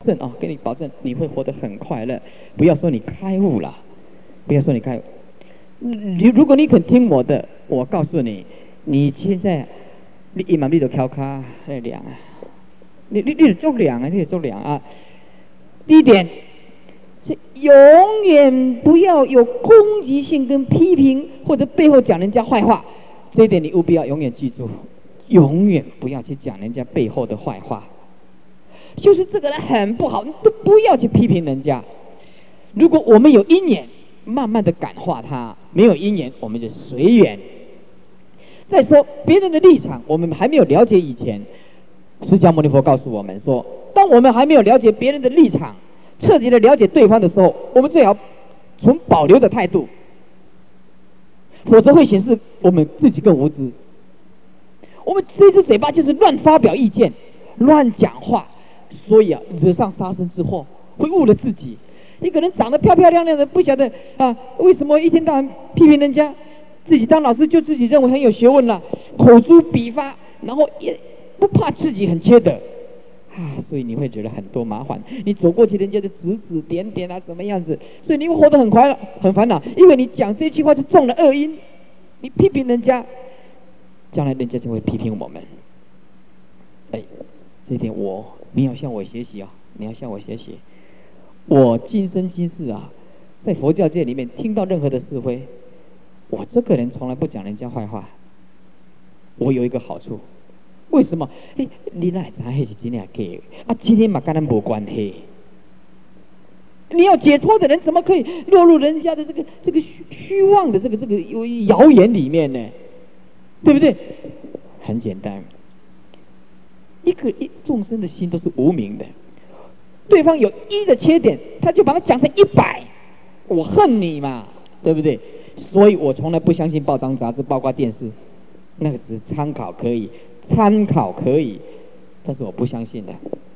证啊，跟你保证你会活得很快乐。不要说你开悟了，不要说你开悟。如果你肯听我的，我告诉你，你现在你一晚你就敲卡在量啊，你得做量啊，你得做量啊。第一点，是永远不要有攻击性跟批评，或者背后讲人家坏话。这一点你务必要永远记住，永远不要去讲人家背后的坏话。就是这个人很不好，你都不要去批评人家。如果我们有因缘，慢慢的感化他；没有因缘，我们就随缘。再说别人的立场，我们还没有了解以前，释迦牟尼佛告诉我们说，当我们还没有了解别人的立场，彻底的了解对方的时候，我们最好从保留的态度，否则会显示我们自己更无知。我们这只嘴巴就是乱发表意见、乱讲话，所以惹上杀身之祸，会误了自己。一个人长得漂漂亮亮的，不晓得为什么一天到晚批评人家，自己当老师就自己认为很有学问了，口诛笔伐，然后也不怕自己很缺德所以你会觉得很多麻烦。你走过去，人家就指指点点怎么样子，所以你会活得很快乐、很烦恼，因为你讲这句话就中了恶因。你批评人家，将来人家就会批评我们。这一点你要向我学习你要向我学习。我今生今世在佛教界里面听到任何的是非，我这个人从来不讲人家坏话。我有一个好处，为什么？你哪知那是真的假的今天嘛跟咱没关系。你要解脱的人怎么可以落入人家的这个虚妄的这个谣言里面呢？对不对？很简单，一众生的心都是无明的，对方有1的缺点，他就把它讲成100，我恨你嘛，对不对？所以我从来不相信报章杂志，包括电视，那个只是参考可以，但是我不相信的，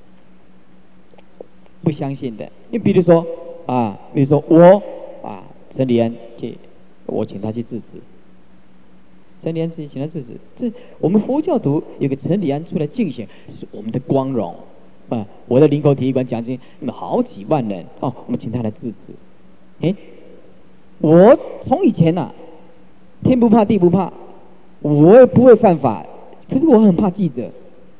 不相信的。你比如说我陈立安我请他去制止，陈立安请他制止，这我们佛教徒有个陈立安出来竞选，是我们的光荣我的林口体育馆奖金好几万人我们请他来制止。我从以前天不怕地不怕，我也不会犯法，可是我很怕记者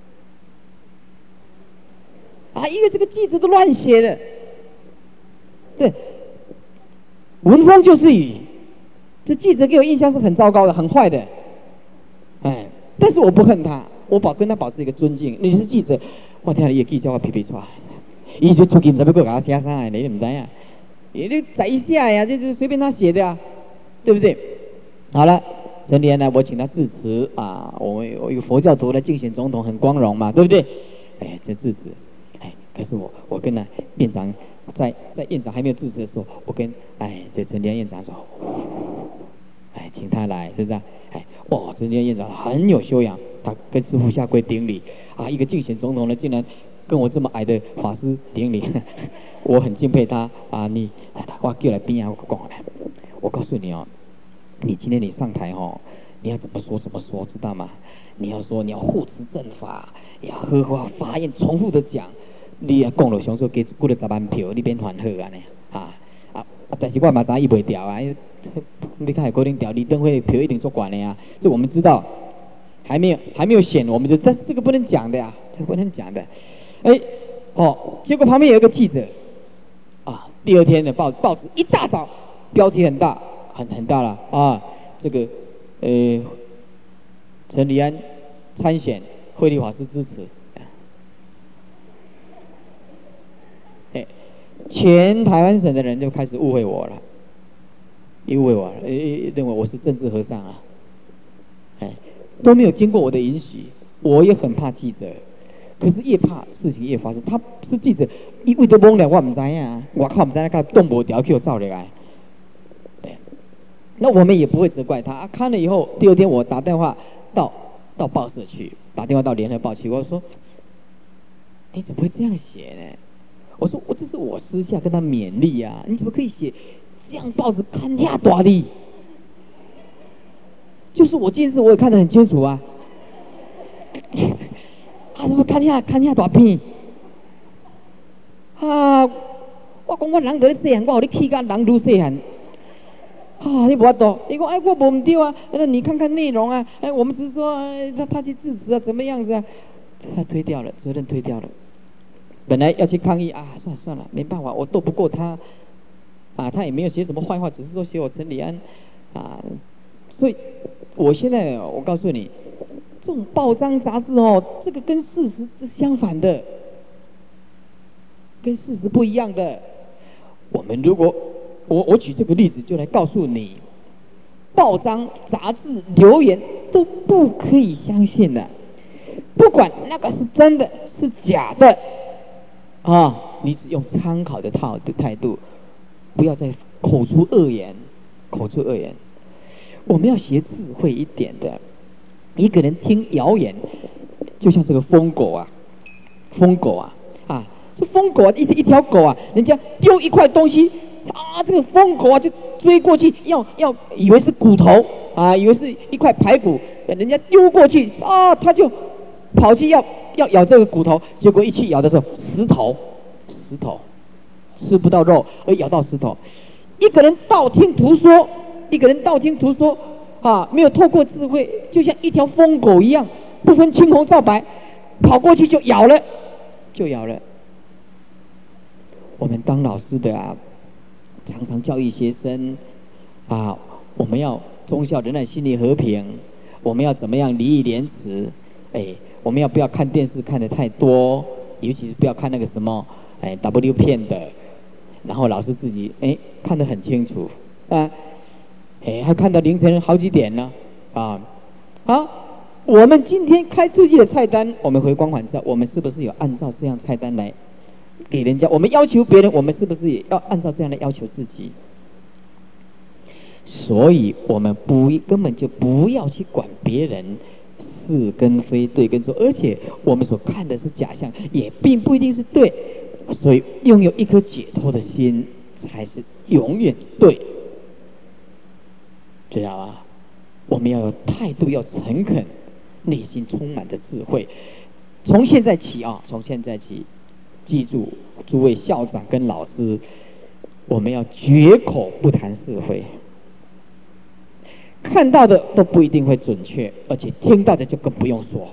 因为这个记者都乱写的，对，文风就是雨，这记者给我印象是很糟糕的，很坏的，但是我不恨他，我跟他保持一个尊敬。你是记者，我听了一个记者我批评出来，他就出去不知道要给他写啥，你不知道你载一下呀，就是随便他写的对不对？好了，陈立安呢，我请他致辞我一个佛教徒来竞选总统，很光荣嘛，对不对？这致辞，可是我跟院长在院长还没有致辞的时候，我跟这陈立安院长说，请他来，是不是陈立安院长很有修养，他跟师父下跪顶礼一个竞选总统的竟然跟我这么矮的法师顶礼，我很敬佩他我叫来边我讲我告诉你你今天你上台你要怎么说知道吗？你要说你要护持正法，要合法发言，重复的讲，你讲了上说给鼓了10万票，你变还好但是我嘛知伊袂调你看可能调李登辉票一定做管的这我们知道，还没有选，我们就这个不能讲的这不能讲的。结果旁边有一个记者第二天的报纸一大早标题很大很大了这个陈立安参选，慧律法师支持。全台湾省的人就开始误会我了，认为我是政治和尚都没有经过我的允许。我也很怕记者，可是越怕事情越发生。他是记者，他为了懵了，我不知道我靠，不知道他动不掉去照来。那我们也不会责怪他看了以后，第二天我打电话到报社去，打电话到联合报去，我说你怎么会这样写呢？我说这是我私下跟他勉励你怎么可以写这样报纸看下大的？就是我近视我也看得很清楚怎么看下大片？ 啊，我讲我人在细汉，我有你气甲人愈细汉。啊，你无法度，你讲哎，我无唔对啊，你看看内容啊，哎，我们只是说他去制止啊，怎么样子啊？他推掉了，责任推掉了。本来要去抗议啊，算了，没办法，我斗不过他啊，他也没有写什么坏话，只是说写我陈礼安啊，所以我现在我告诉你，这种报章杂志哦，这个跟事实是相反的，跟事实不一样的。我们如果我举这个例子就来告诉你，报章杂志留言都不可以相信的，不管那个是真的是假的啊，你只用参考的态度，不要再口出恶言。我们要学智慧一点的。一个人听谣言，就像这个疯狗啊，这疯狗啊，一条狗啊，人家丢一块东西啊，这个疯狗啊就追过去，要以为是骨头啊，以为是一块排骨，人家丢过去啊，他就跑去要咬这个骨头，结果一去咬的时候，石头吃不到肉，而咬到石头。一个人道听途说啊，没有透过智慧，就像一条疯狗一样，不分青红皂白，跑过去就咬了。我们当老师的啊，常常教育学生啊，我们要忠孝仁爱心理和平，我们要怎么样礼义廉耻，我们要不要看电视看得太多，尤其是不要看那个什么W 片的，然后老师自己看得很清楚啊，还看到凌晨好几点呢啊。好，我们今天开出去的菜单，我们回光返照，我们是不是有按照这样菜单来给人家？我们要求别人，我们是不是也要按照这样的要求自己？所以我们根本就不要去管别人是跟非对跟错，而且我们所看的是假象，也并不一定是对。所以拥有一颗解脱的心才是永远对，知道吗？我们要有态度，要诚恳，内心充满着智慧。从现在起，记住诸位校长跟老师，我们要绝口不谈是非，看到的都不一定会准确，而且听到的就更不用说。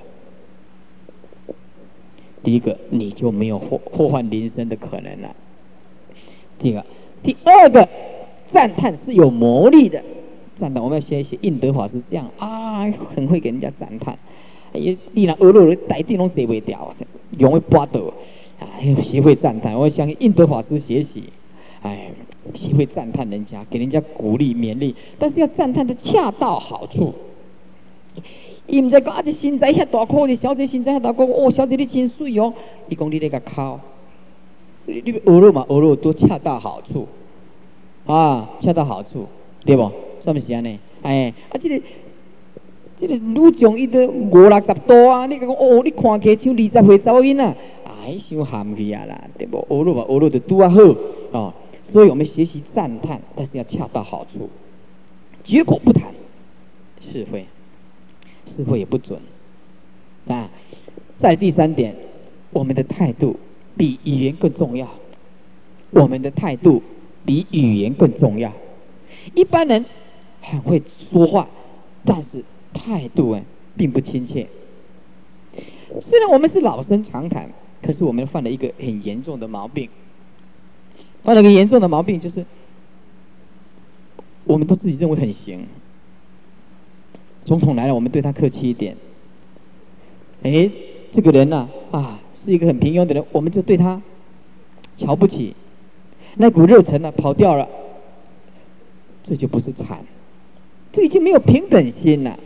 第一个，你就没有祸患临身的可能了。第二个，赞叹是有魔力的。赞叹，我们要学习印德法师这样啊，很会给人家赞叹。你若学了，大地拢洗不掉，容易拔倒。学会赞叹，我向印德法师学习。学会赞叹人家，给人家鼓励勉励，但是要赞叹的恰到好处。伊唔知讲这身材遐大颗，这小姐身材遐大颗，小姐你真水哦。伊讲你那个靠，你学了都恰到好处啊，恰到好处，对不？是不是安尼？这个女将伊都50-60多啊，你讲你看起来像20岁查某囡仔，伤含蓄啊啦，对不？学了就拄啊好哦。所以我们学习赞叹，但是要恰到好处，绝口不谈是非也不准啊。在第三点，我们的态度比语言更重要。一般人很会说话，但是态度并不亲切。虽然我们是老生常谈，可是我们犯了一个很严重的毛病。就是我们都自己认为很行。总统来了，我们对他客气一点。这个人是一个很平庸的人，我们就对他瞧不起，那股热忱跑掉了，这就不是禅，这已经没有平等心了，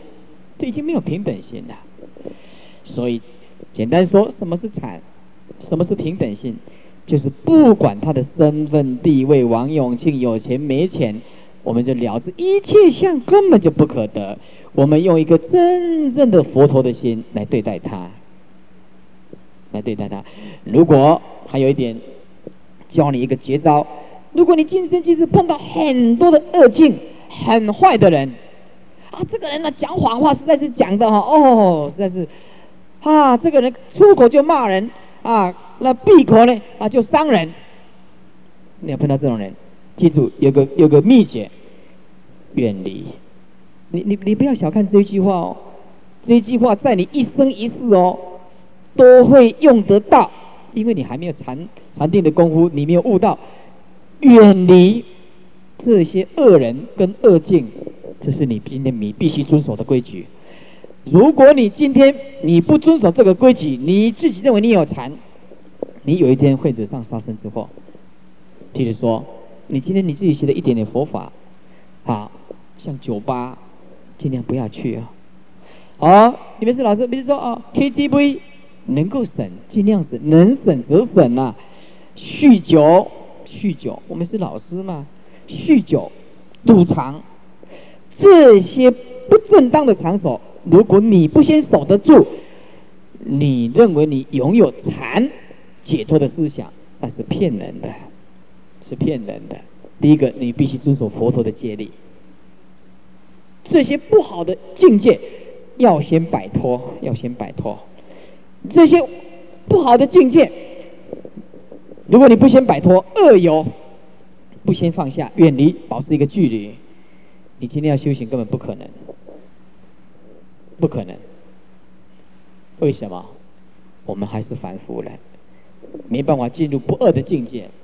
所以简单说，什么是禅，什么是平等心？就是不管他的身份地位，王永庆有钱没钱，我们就了知一切相根本就不可得。我们用一个真正的佛陀的心来对待他。如果还有一点，教你一个绝招：如果你今生今世碰到很多的恶境、很坏的人这个人讲谎话，实在是讲的实在是这个人出口就骂人那闭口呢就伤人你要碰到这种人，记住有个秘诀，远离。你不要小看这一句话哦，这一句话在你一生一世哦都会用得到，因为你还没有禅定的功夫，你没有悟到远离这些恶人跟恶境，这是你今天你必须遵守的规矩。如果你今天你不遵守这个规矩，你自己认为你有禅，你有一天会惹上杀身之祸。譬如说，你今天你自己学了一点点佛法，好像酒吧尽量不要去啊。好，你们是老师，比如说KTV 能够省尽量省，能省则省啊。酗酒，我们是老师嘛，酗酒、赌场这些不正当的场所，如果你不先守得住，你认为你拥有禅解脱的思想，那是骗人的，是骗人的。第一个，你必须遵守佛陀的戒律，这些不好的境界要先摆脱，这些不好的境界，如果你不先摆脱恶友，不先放下，远离，保持一个距离，你今天要修行根本不可能。为什么？我们还是凡夫人，没办法进入不恶的境界。